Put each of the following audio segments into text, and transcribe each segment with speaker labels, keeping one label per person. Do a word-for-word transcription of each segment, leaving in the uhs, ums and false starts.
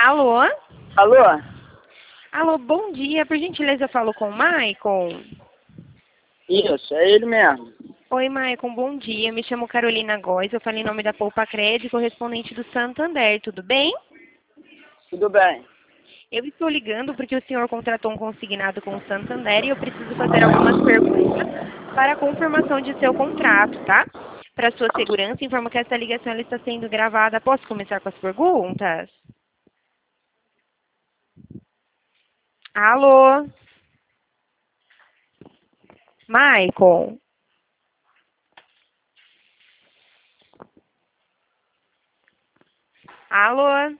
Speaker 1: Alô?
Speaker 2: Alô?
Speaker 1: Alô, bom dia. Por gentileza, eu falo com o Maicon.
Speaker 2: Isso, é ele mesmo.
Speaker 1: Oi, Maicon, bom dia. Me chamo Carolina Góes, eu falo em nome da Poupa Crédito, correspondente do Santander, tudo bem?
Speaker 2: Tudo bem.
Speaker 1: Eu estou ligando porque o senhor contratou um consignado com o Santander e eu preciso fazer algumas perguntas para a confirmação de seu contrato, tá? Para sua segurança, informo que essa ligação ela está sendo gravada. Posso começar com as perguntas? Alô? Maicon? Alô?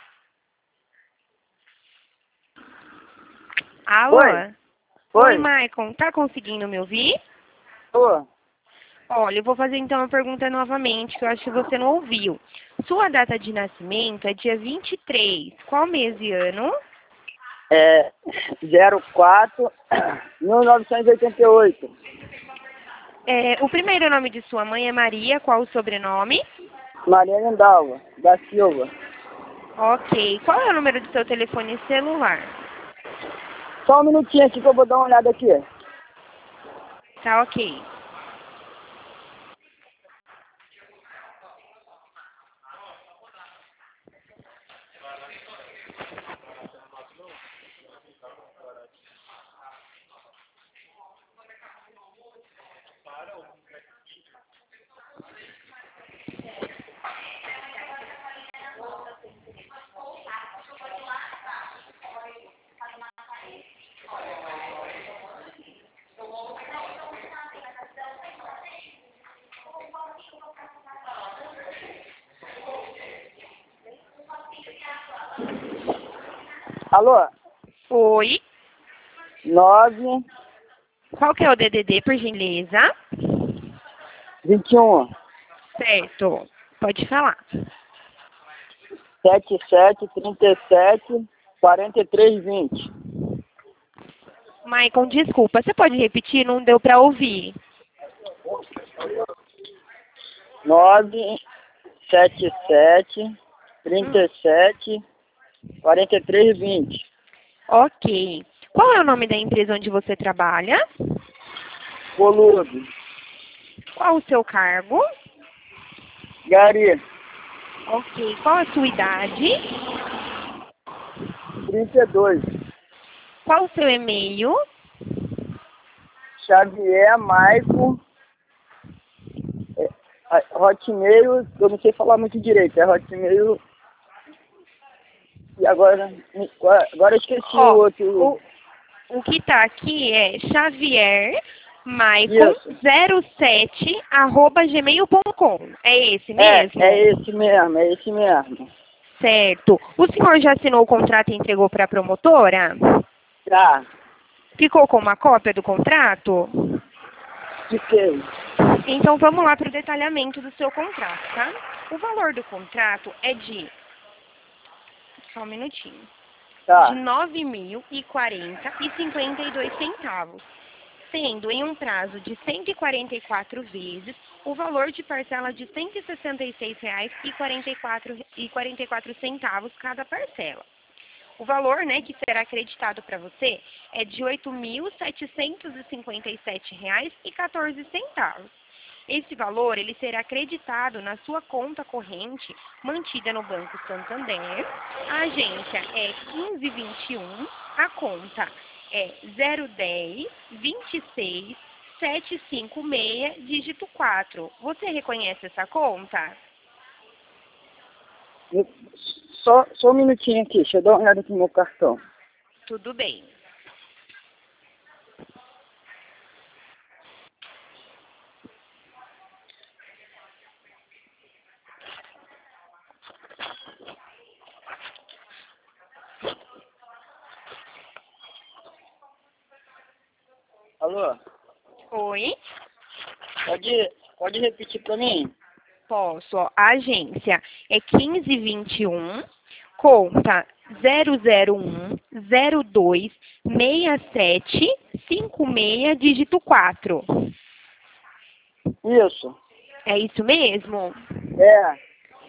Speaker 1: Alô?
Speaker 2: Oi?
Speaker 1: Oi,
Speaker 2: Oi?
Speaker 1: Maicon, tá conseguindo me ouvir?
Speaker 2: Tô.
Speaker 1: Olha, eu vou fazer então a pergunta novamente, que eu acho que você não ouviu. Sua data de nascimento é dia vinte e três. Qual mês e ano?
Speaker 2: É zero quatro mil novecentos e oitenta e oito.
Speaker 1: É, o primeiro nome de sua mãe é Maria, qual o sobrenome?
Speaker 2: Maria Lindalva, da Silva.
Speaker 1: Ok. Qual é o número do seu telefone celular?
Speaker 2: Só um minutinho aqui que eu vou dar uma olhada aqui.
Speaker 1: Tá ok.
Speaker 2: Alô?
Speaker 1: Oi.
Speaker 2: nove,
Speaker 1: Qual que é o D D D, por gentileza?
Speaker 2: vinte e um,
Speaker 1: Certo. Pode falar.
Speaker 2: setenta e sete, trinta e sete, quarenta e três, vinte.
Speaker 1: Maicon, desculpa, você pode repetir? Não deu pra ouvir.
Speaker 2: nove, setenta e sete, trinta
Speaker 1: Hum.
Speaker 2: e sete, quarenta e três, vinte.
Speaker 1: Ok. Qual é o nome da empresa onde você trabalha?
Speaker 2: Volume.
Speaker 1: Qual o seu cargo?
Speaker 2: Gari.
Speaker 1: Ok. Qual a sua idade?
Speaker 2: trinta e dois.
Speaker 1: Qual o seu e-mail?
Speaker 2: Xavier Maico. É, a- Hotmail, eu não sei falar muito direito, é Hotmail. E agora, agora eu esqueci o
Speaker 1: Ó,
Speaker 2: outro.
Speaker 1: o, o que tá aqui é Xavier Maicon
Speaker 2: Isso.
Speaker 1: zero sete arroba gmail ponto com. É esse
Speaker 2: É,
Speaker 1: mesmo?
Speaker 2: é esse mesmo, é esse mesmo.
Speaker 1: Certo. O senhor já assinou o contrato e entregou para a promotora?
Speaker 2: Tá,
Speaker 1: Ficou com uma cópia do contrato?
Speaker 2: fiquei.
Speaker 1: Então vamos lá para o detalhamento do seu contrato, tá? O valor do contrato é de... Só um minutinho. De
Speaker 2: Tá,
Speaker 1: nove mil e quarenta e cinquenta e dois centavos, sendo em um prazo de cento e quarenta e quatro vezes o valor de parcela de cento e sessenta e seis reais e quarenta e quatro e quarenta e quatro centavos cada parcela. O valor, né, que será acreditado para você é de oito mil setecentos e cinquenta e sete reais e quatorze centavos. Esse valor ele será acreditado na sua conta corrente mantida no Banco Santander. A agência é quinze vinte e um, a conta é zero dez, vinte e seis, setecentos e cinquenta e seis, dígito quatro. Você reconhece essa conta?
Speaker 2: Eu- só, só um minutinho aqui, deixa eu dar uma olhada aqui no meu cartão.
Speaker 1: Tudo bem.
Speaker 2: Alô?
Speaker 1: Oi?
Speaker 2: Pode, pode repetir pra mim?
Speaker 1: Posso. Ó, a agência é quinze vinte e um, conta zero zero um, zero dois, seis sete, cinco seis, dígito quatro.
Speaker 2: Isso.
Speaker 1: É isso mesmo?
Speaker 2: É.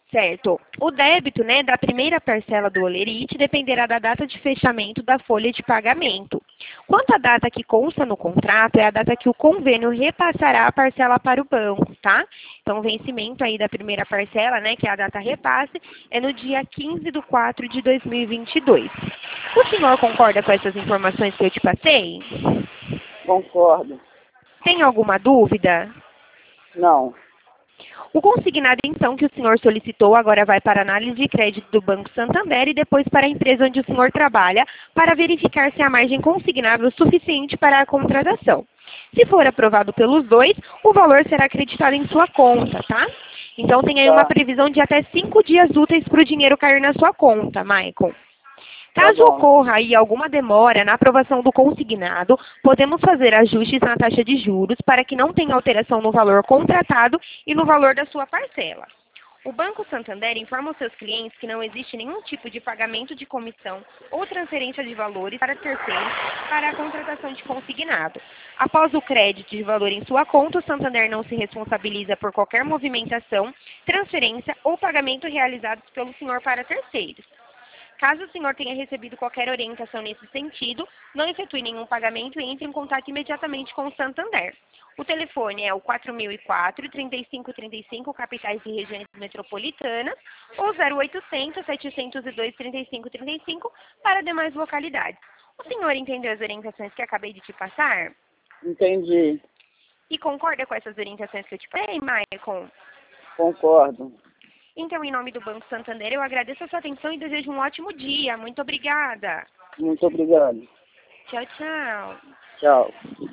Speaker 1: Certo. O débito, né, da primeira parcela do Olerite dependerá da data de fechamento da folha de pagamento. Quanto à data que consta no contrato, é a data que o convênio repassará a parcela para o banco, tá? Então, o vencimento aí da primeira parcela, né, que é a data repasse, é no dia quinze de quatro de dois mil e vinte e dois. O senhor concorda com essas informações que eu te passei?
Speaker 2: Concordo.
Speaker 1: Tem alguma dúvida?
Speaker 2: Não.
Speaker 1: O consignado, então, que o senhor solicitou agora vai para a análise de crédito do Banco Santander e depois para a empresa onde o senhor trabalha para verificar se a margem consignável é suficiente para a contratação. Se for aprovado pelos dois, o valor será acreditado em sua conta, tá? Então, tem aí uma
Speaker 2: Tá.
Speaker 1: previsão de até cinco dias úteis para o dinheiro cair na sua conta, Maicon.
Speaker 2: Tá
Speaker 1: Caso
Speaker 2: bom.
Speaker 1: ocorra aí alguma demora na aprovação do consignado, podemos fazer ajustes na taxa de juros para que não tenha alteração no valor contratado e no valor da sua parcela. O Banco Santander informa aos seus clientes que não existe nenhum tipo de pagamento de comissão ou transferência de valores para terceiros para a contratação de consignado. Após o crédito de valor em sua conta, o Santander não se responsabiliza por qualquer movimentação, transferência ou pagamento realizados pelo senhor para terceiros. Caso o senhor tenha recebido qualquer orientação nesse sentido, não efetue nenhum pagamento e entre em contato imediatamente com o Santander. O telefone é o quatro mil e quatro, trinta e cinco trinta e cinco, capitais e regiões metropolitanas, ou zero oitocentos, setecentos e dois, trinta e cinco trinta e cinco para demais localidades. O senhor entendeu as orientações que acabei de te passar?
Speaker 2: Entendi.
Speaker 1: E concorda com essas orientações que eu te passei, Maicon?
Speaker 2: Concordo.
Speaker 1: Então, em nome do Banco Santander, eu agradeço a sua atenção e desejo um ótimo dia. Muito obrigada.
Speaker 2: Muito obrigado.
Speaker 1: Tchau, tchau.
Speaker 2: Tchau.